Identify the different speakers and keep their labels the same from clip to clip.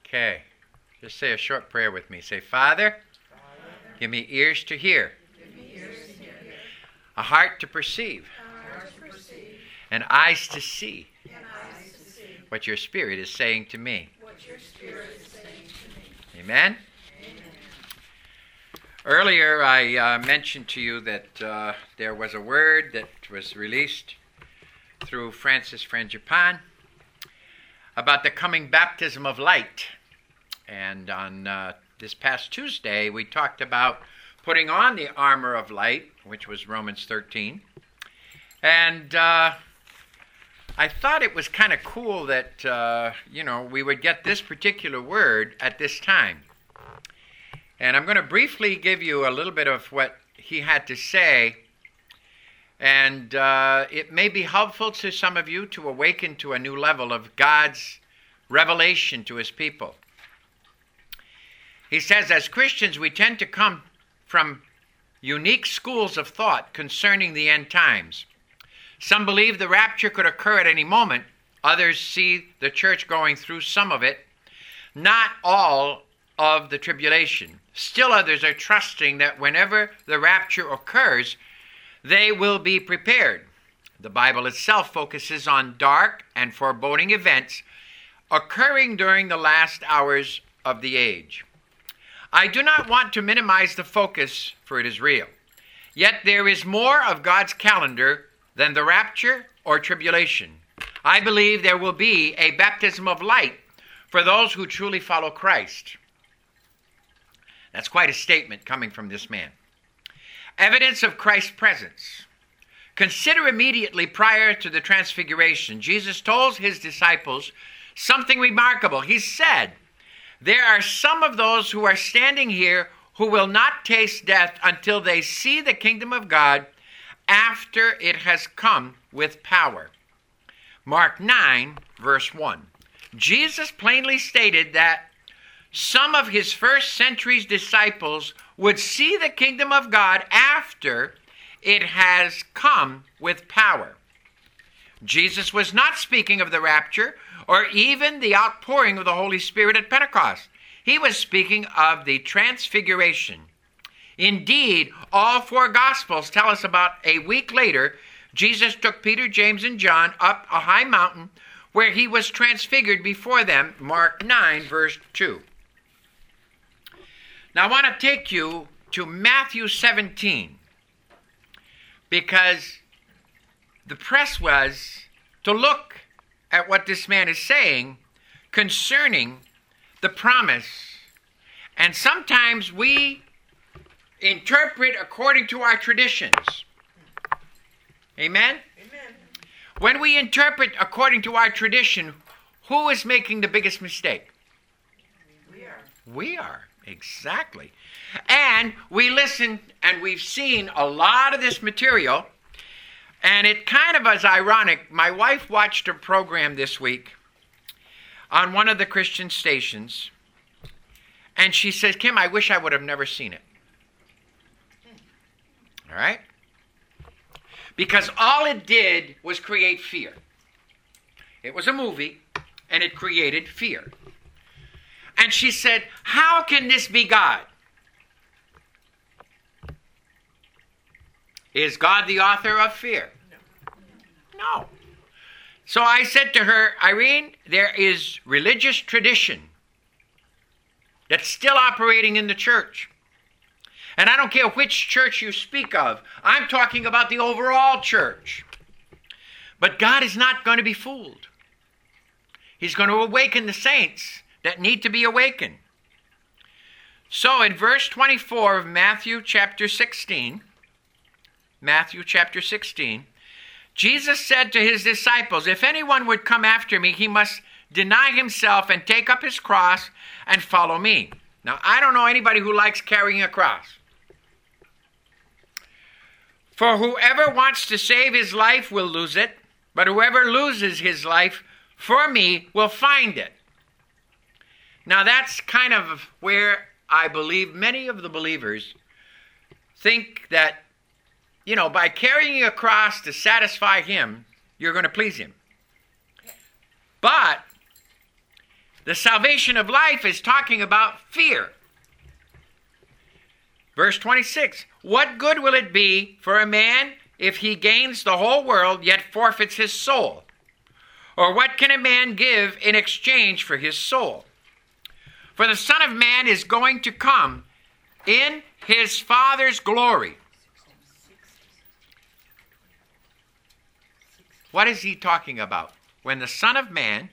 Speaker 1: Okay. Just say a short prayer with me. Say, Father, give me ears to hear, a heart to perceive, and eyes to see what your Spirit is saying to me. Amen? Earlier I mentioned to you that there was a word that was released through Francis Frangipane about the coming baptism of light. And on this past Tuesday, we talked about putting on the armor of light, which was Romans 13. And I thought it was kind of cool that, we would get this particular word at this time. And I'm going to briefly give you a little bit of what he had to say. And it may be helpful to some of you to awaken to a new level of God's revelation to his people. He says, as Christians, we tend to come from unique schools of thought concerning the end times. Some believe the rapture could occur at any moment. Others see the church going through some of it, not all of the tribulation. Still others are trusting that whenever the rapture occurs, they will be prepared. The Bible itself focuses on dark and foreboding events occurring during the last hours of the age. I do not want to minimize the focus, for it is real. Yet there is more of God's calendar than the rapture or tribulation. I believe there will be a baptism of light for those who truly follow Christ. That's quite a statement coming from this man. Evidence of Christ's presence. Consider immediately prior to the transfiguration, Jesus told his disciples something remarkable. He said, there are some of those who are standing here who will not taste death until they see the kingdom of God after it has come with power. Mark 9, verse 1. Jesus plainly stated that some of his first century's disciples would see the kingdom of God after it has come with power. Jesus was not speaking of the rapture or even the outpouring of the Holy Spirit at Pentecost. He was speaking of the transfiguration. Indeed, all four Gospels tell us about a week later, Jesus took Peter, James, and John up a high mountain where he was transfigured before them. Mark 9, verse 2. Now I want to take you to Matthew 17 because the press was to look at what this man is saying concerning the promise. And sometimes we interpret according to our traditions. Amen? Amen. When we interpret according to our tradition, who is making the biggest mistake? We are. Exactly. And we listen and we've seen a lot of this material. And it kind of is ironic. My wife watched a program this week on one of the Christian stations. And she says, Kim, I wish I would have never seen it. All right? Because all it did was create fear. It was a movie, and it created fear. And she said, how can this be God? Is God the author of fear? No. So I said to her, Irene, there is religious tradition that's still operating in the church. And I don't care which church you speak of. I'm talking about the overall church. But God is not going to be fooled. He's going to awaken the saints that need to be awakened. So in verse 24 of Matthew chapter 16, Jesus said to his disciples, if anyone would come after me, he must deny himself and take up his cross and follow me. Now, I don't know anybody who likes carrying a cross. For whoever wants to save his life will lose it, but whoever loses his life for me will find it. Now, that's kind of where I believe many of the believers think that, by carrying a cross to satisfy him, you're going to please him. But The salvation of life is talking about fear. Verse 26, what good will it be for a man if he gains the whole world yet forfeits his soul? Or what can a man give in exchange for his soul? For the Son of Man is going to come in his Father's glory. What is he talking about? When the Son of Man,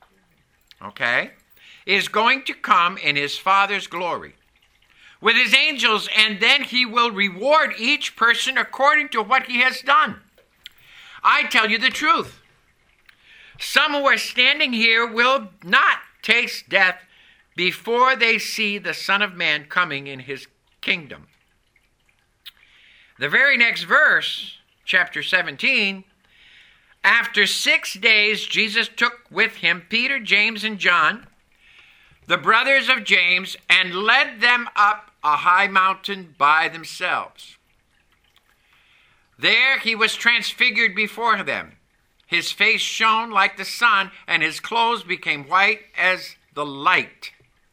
Speaker 1: is going to come in his Father's glory with his angels, and then he will reward each person according to what he has done. I tell you the truth. Some who are standing here will not taste death before they see the Son of Man coming in his kingdom. The very next verse, chapter 17, after 6 days, Jesus took with him Peter, James, and John, the brothers of James, and led them up a high mountain by themselves. There he was transfigured before them. His face shone like the sun, and his clothes became white as the light.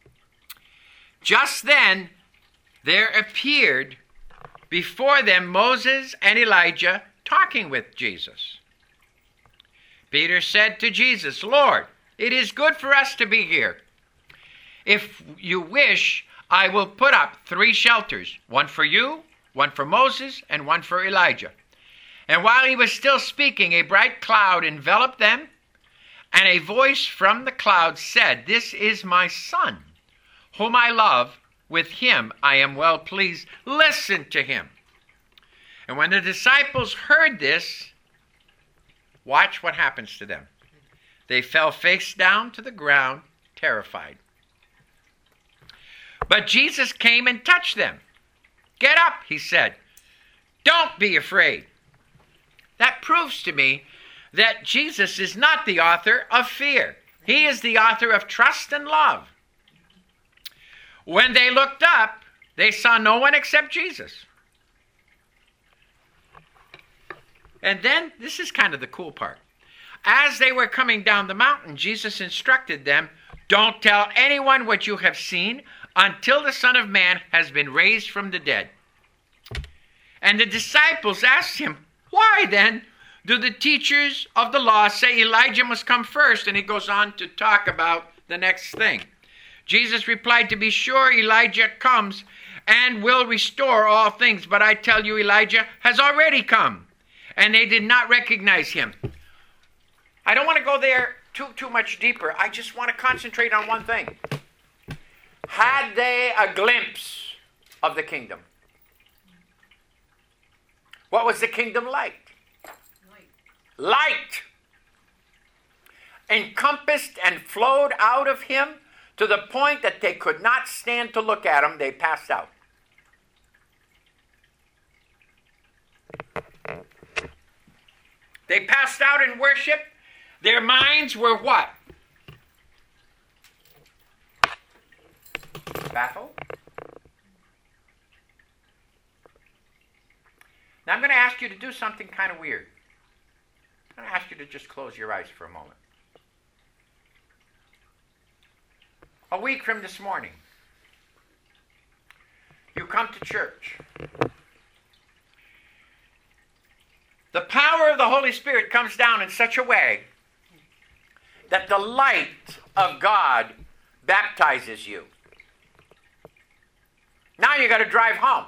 Speaker 1: Just then there appeared before them Moses and Elijah talking with Jesus. Peter said to Jesus, Lord, it is good for us to be here. If you wish, I will put up 3 shelters, one for you, one for Moses, and one for Elijah. And while he was still speaking, a bright cloud enveloped them, and a voice from the cloud said, This is my Son, whom I love. With him I am well pleased. Listen to him. And when the disciples heard this, watch what happens to them. They fell face down to the ground, terrified. But Jesus came and touched them. Get up, he said. Don't be afraid. That proves to me that Jesus is not the author of fear. He is the author of trust and love. When they looked up, they saw no one except Jesus. And then, this is kind of the cool part. As they were coming down the mountain, Jesus instructed them, don't tell anyone what you have seen until the Son of Man has been raised from the dead. And the disciples asked him, why then do the teachers of the law say Elijah must come first? And he goes on to talk about the next thing. Jesus replied, to be sure, Elijah comes and will restore all things. But I tell you, Elijah has already come, and they did not recognize him. I don't want to go there too much deeper. I just want to concentrate on one thing. Had they a glimpse of the kingdom? What was the kingdom like? Light. Encompassed and flowed out of him to the point that they could not stand to look at him. They passed out. They passed out in worship. Their minds were what? Baffled. Now I'm going to ask you to do something kind of weird. I'm going to ask you to just close your eyes for a moment. A week from this morning, you come to church. The power of the Holy Spirit comes down in such a way that the light of God baptizes you. Now you got to drive home.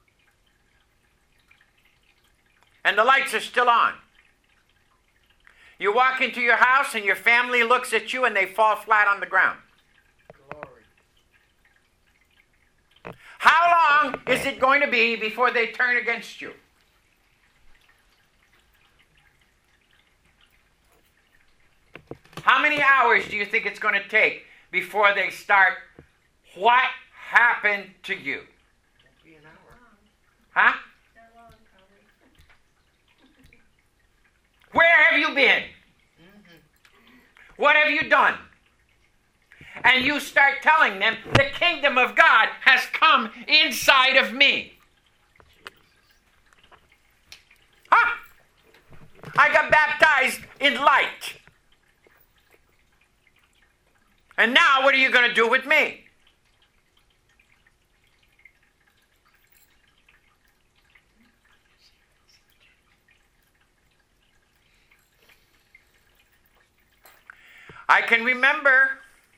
Speaker 1: And the lights are still on. You walk into your house and your family looks at you and they fall flat on the ground. Glory. How long is it going to be before they turn against you? How many hours do you think it's going to take before they start, what happened to you? Be an hour. Huh? Where have you been? What have you done? And you start telling them, the kingdom of God has come inside of me. Huh? I got baptized in light. And now what are you going to do with me? I can remember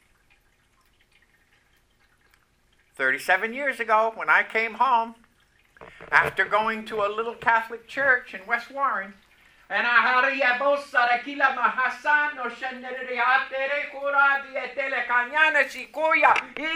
Speaker 1: 37 years ago when I came home after going to a little Catholic church in West Warren. And I had a Sarakila Mahasan no Shaneriatere Kura Dietele Kanyana Sikuya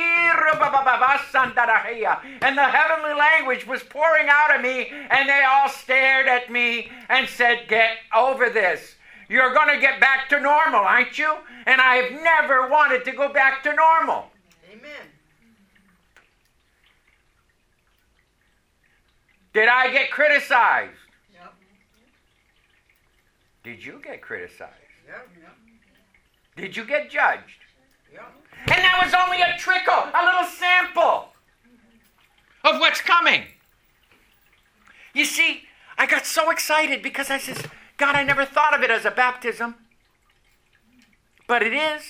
Speaker 1: and the heavenly language was pouring out of me, and they all stared at me and said, "Get over this. You're going to get back to normal, aren't you?" And I've never wanted to go back to normal.
Speaker 2: Amen.
Speaker 1: Did I get criticized?
Speaker 2: Yep.
Speaker 1: Did you get criticized?
Speaker 2: Yep.
Speaker 1: Did you get judged?
Speaker 2: Yep.
Speaker 1: And that was only a trickle, a little sample of what's coming. You see, I got so excited because I said, God, I never thought of it as a baptism. But it is.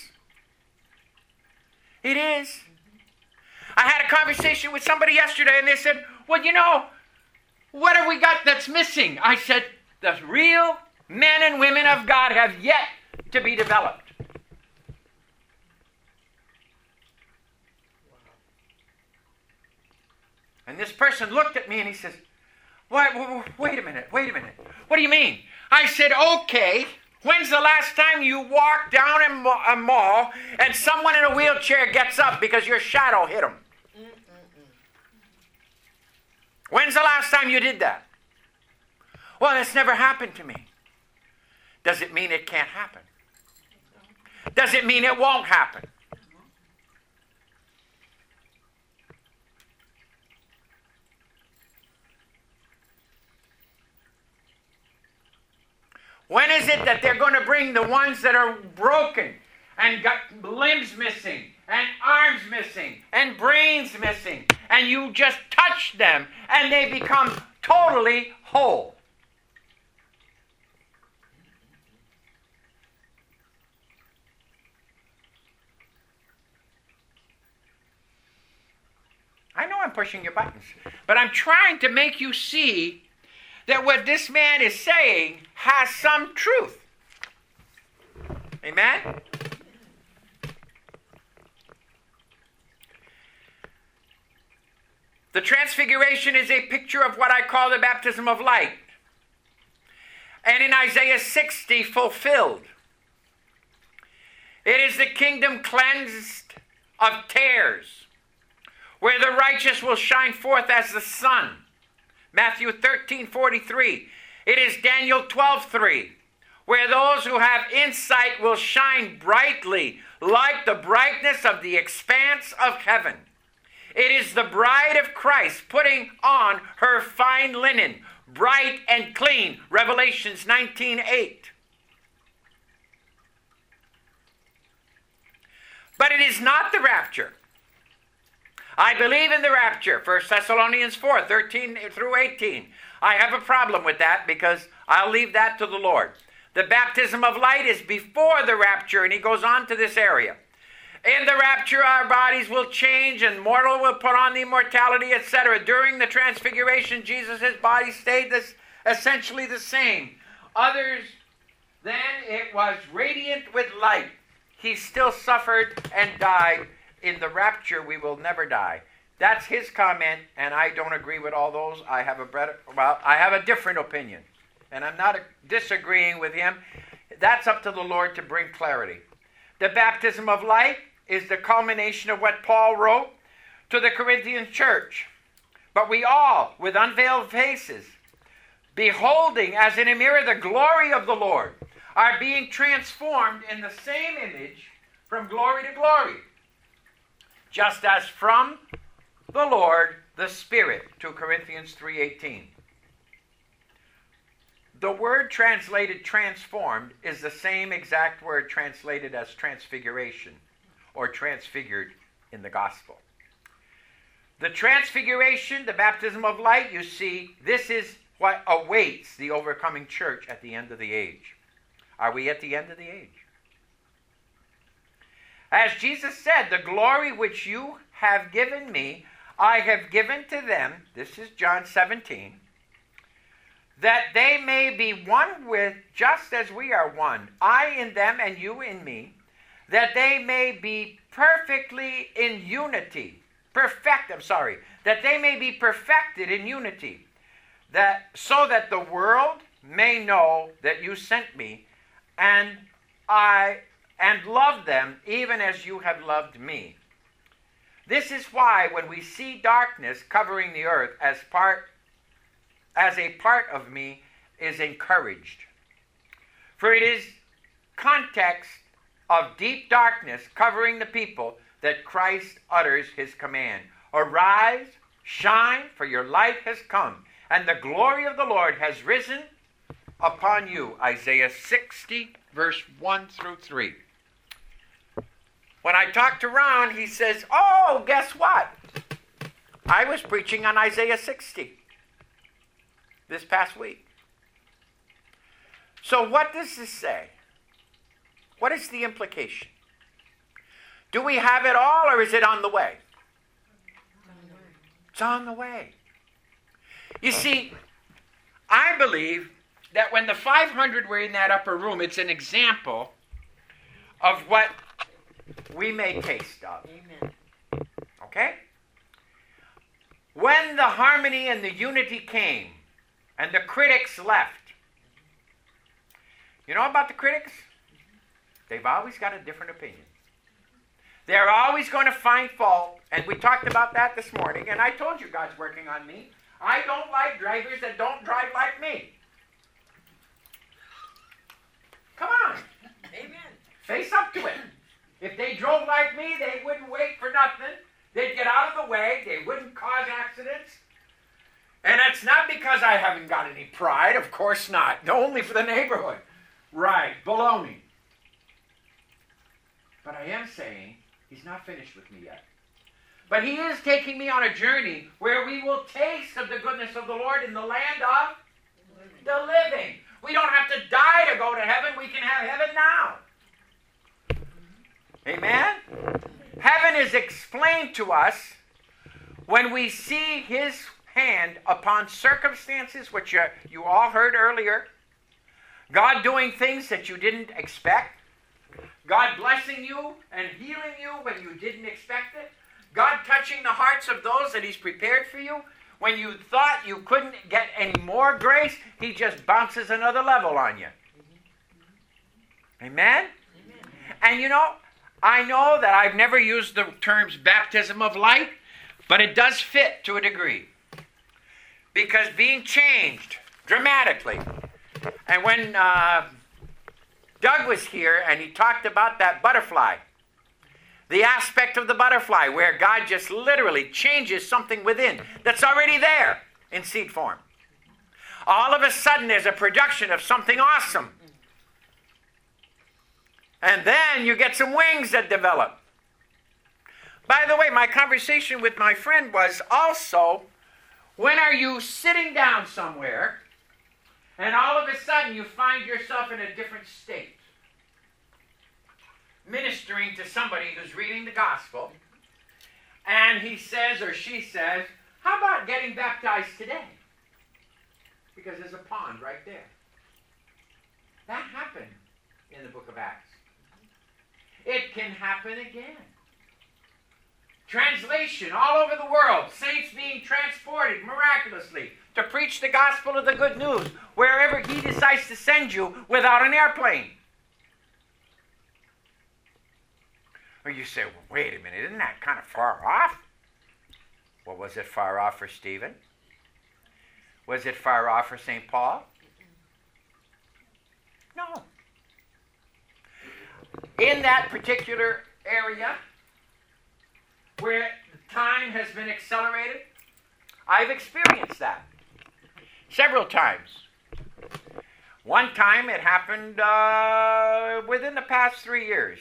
Speaker 1: It is. I had a conversation with somebody yesterday, and they said, well, you know, what have we got that's missing? I said, the real men and women of God have yet to be developed. And this person looked at me and he says, wait a minute. What do you mean? I said, okay, when's the last time you walked down a mall and someone in a wheelchair gets up because your shadow hit them? When's the last time you did that? Well, it's never happened to me. Does it mean it can't happen? Does it mean it won't happen? When is it that they're going to bring the ones that are broken and got limbs missing and arms missing and brains missing, and you just touch them and they become totally whole? I know I'm pushing your buttons, but I'm trying to make you see that what this man is saying has some truth. Amen? The transfiguration is a picture of what I call the baptism of light. And in Isaiah 60, fulfilled. It is the kingdom cleansed of tares, where the righteous will shine forth as the sun. Matthew 13:43. It is Daniel 12:3, where those who have insight will shine brightly like the brightness of the expanse of heaven. It is the bride of Christ putting on her fine linen, bright and clean. Revelations 19:8. But it is not the rapture. I believe in the rapture, 1 Thessalonians 4:13 through 18. I have a problem with that because I'll leave that to the Lord. The baptism of light is before the rapture, and he goes on to this area. In the rapture, our bodies will change, and mortal will put on the immortality, etc. During the transfiguration, Jesus' body stayed essentially the same. Others, then it was radiant with light. He still suffered and died. In the rapture, we will never die. That's his comment, and I don't agree with all those. I have a different opinion, and I'm not disagreeing with him. That's up to the Lord to bring clarity. The baptism of light is the culmination of what Paul wrote to the Corinthian church. But we all, with unveiled faces, beholding as in a mirror the glory of the Lord, are being transformed in the same image from glory to glory, just as from the Lord the Spirit, 2 Corinthians 3:18. The word translated transformed is the same exact word translated as transfiguration or transfigured in the gospel. The transfiguration, the baptism of light, you see, this is what awaits the overcoming church at the end of the age. Are we at the end of the age? As Jesus said, the glory which you have given me, I have given to them, this is John 17, that they may be one with, just as we are one, I in them and you in me, that they may be perfectly in unity. That they may be perfected in unity, that so that the world may know that you sent me, and love them even as you have loved me. This is why when we see darkness covering the earth, as a part of me is encouraged. For it is context of deep darkness covering the people that Christ utters his command. Arise, shine, for your light has come, and the glory of the Lord has risen upon you. Isaiah 60, verse 1 through 3. When I talked to Ron, he says, oh, guess what? I was preaching on Isaiah 60 this past week. So what does this say? What is the implication? Do we have it all, or is it on the way? It's on the way. You see, I believe that when the 500 were in that upper room, it's an example of what we may taste of.
Speaker 2: Amen.
Speaker 1: Okay? When the harmony and the unity came, and the critics left, you know about the critics? They've always got a different opinion. They're always going to find fault, and we talked about that this morning, and I told you God's working on me. I don't like drivers that don't drive like me. Come on.
Speaker 2: Amen.
Speaker 1: Face up to it. If they drove like me, they wouldn't wait for nothing. They'd get out of the way. They wouldn't cause accidents. And it's not because I haven't got any pride. Of course not. Only for the neighborhood. Right. Baloney. But I am saying he's not finished with me yet. But he is taking me on a journey where we will taste of the goodness of the Lord in the land of the living. We don't have to die to go to heaven. We can have heaven now. Amen? Heaven is explained to us when we see his hand upon circumstances, which you all heard earlier. God doing things that you didn't expect. God blessing you and healing you when you didn't expect it. God touching the hearts of those that he's prepared for you. When you thought you couldn't get any more grace, he just bounces another level on you. Amen? And you know, I know that I've never used the terms baptism of light, but it does fit to a degree. Because being changed dramatically. And when Doug was here and he talked about that butterfly, the aspect of the butterfly where God just literally changes something within that's already there in seed form. All of a sudden there's a production of something awesome. And then you get some wings that develop. By the way, my conversation with my friend was also, when are you sitting down somewhere and all of a sudden you find yourself in a different state? Ministering to somebody who's reading the gospel, and he says or she says, how about getting baptized today? Because there's a pond right there. That happened in the book of Acts. It can happen again. Translation all over the world, saints being transported miraculously to preach the gospel of the good news wherever he decides to send you without an airplane. Or you say, well, wait a minute, isn't that kind of far off? Well, was it far off for Stephen? Was it far off for St. Paul? No. In that particular area where time has been accelerated, I've experienced that several times. One time it happened within the past 3 years.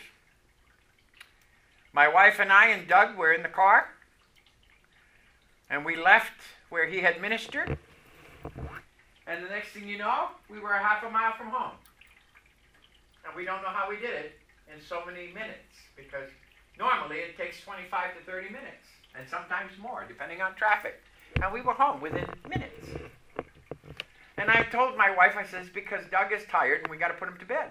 Speaker 1: My wife and I and Doug were in the car, and we left where he had ministered, and the next thing you know, we were a half a mile from home. And we don't know how we did it in so many minutes, because normally it takes 25 to 30 minutes, and sometimes more, depending on traffic. And we were home within minutes. And I told my wife, I says, because Doug is tired and we got to put him to bed.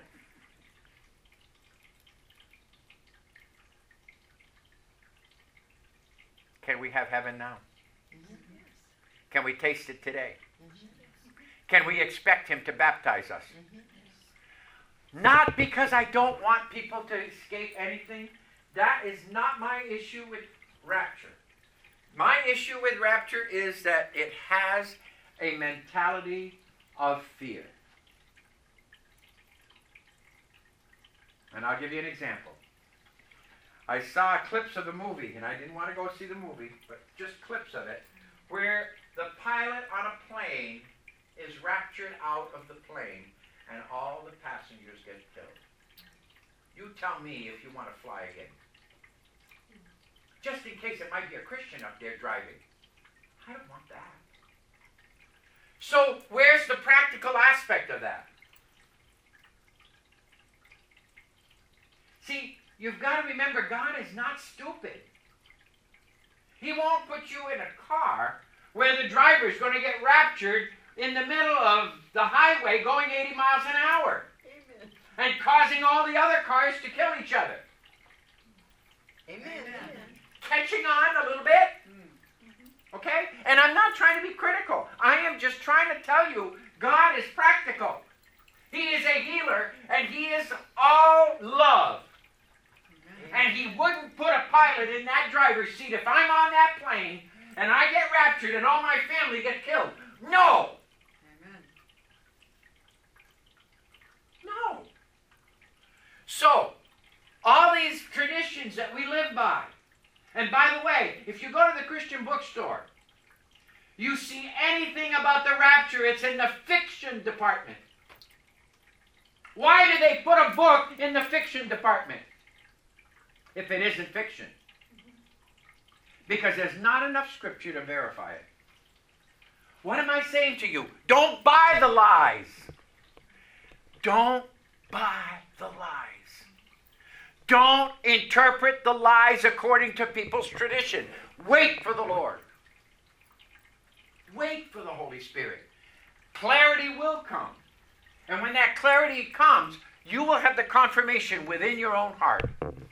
Speaker 1: Can we have heaven now? Can we taste it today? Can we expect him to baptize us? Not because I don't want people to escape anything. That is not my issue with rapture. My issue with rapture is that it has a mentality of fear. And I'll give you an example. I saw clips of the movie, and I didn't want to go see the movie, but just clips of it, where the pilot on a plane is raptured out of the plane, and all the passengers get killed. You tell me if you want to fly again. Just in case it might be a Christian up there driving. I don't want that. So, where's the practical aspect of that? See, you've got to remember, God is not stupid. He won't put you in a car where the driver is going to get raptured in the middle of the highway going 80 miles an hour. Amen. And causing all the other cars to kill each other. Amen. Catching on a little bit? Okay? And I'm not trying to be critical. I am just trying to tell you, God is practical. He is a healer, and He is all love. And He wouldn't put a pilot in that driver's seat if I'm on that plane and I get raptured and all my family get killed. No. Amen. No. So, all these traditions that we live by, and by the way, if you go to the Christian bookstore, you see anything about the rapture, it's in the fiction department. Why do they put a book in the fiction department if it isn't fiction? Because there's not enough scripture to verify it. What am I saying to you? Don't buy the lies. Don't buy the lies. Don't interpret the lies according to people's tradition. Wait for the Lord. Wait for the Holy Spirit. Clarity will come. And when that clarity comes, you will have the confirmation within your own heart.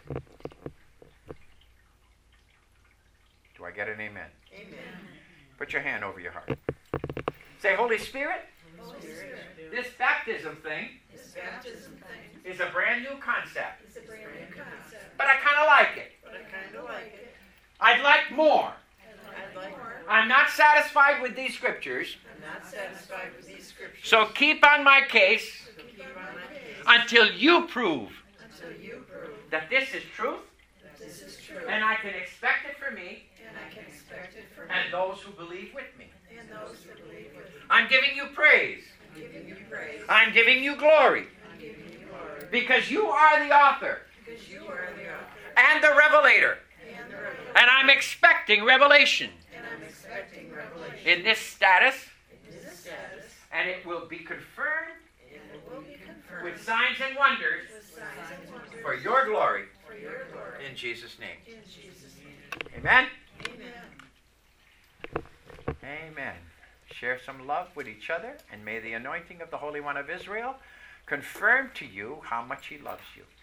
Speaker 1: Do I get an amen? Amen. Put your hand over your heart. Say, Holy Spirit,
Speaker 2: Holy Spirit.
Speaker 1: This baptism thing is a brand new concept.
Speaker 2: It's a brand new concept.
Speaker 1: But I kind of like it. I'd like more. I'm not satisfied with these scriptures. So keep on my case until you prove that this is truth. And I can expect it for me and those who believe with me. I'm giving you praise. I'm giving you glory. Because you are the author and the revelator. And I'm expecting revelation in this status. And it will be confirmed with signs and wonders for your glory. In Jesus' name. Amen? Amen. Share some love with each other, and may the anointing of the Holy One of Israel confirm to you how much He loves you.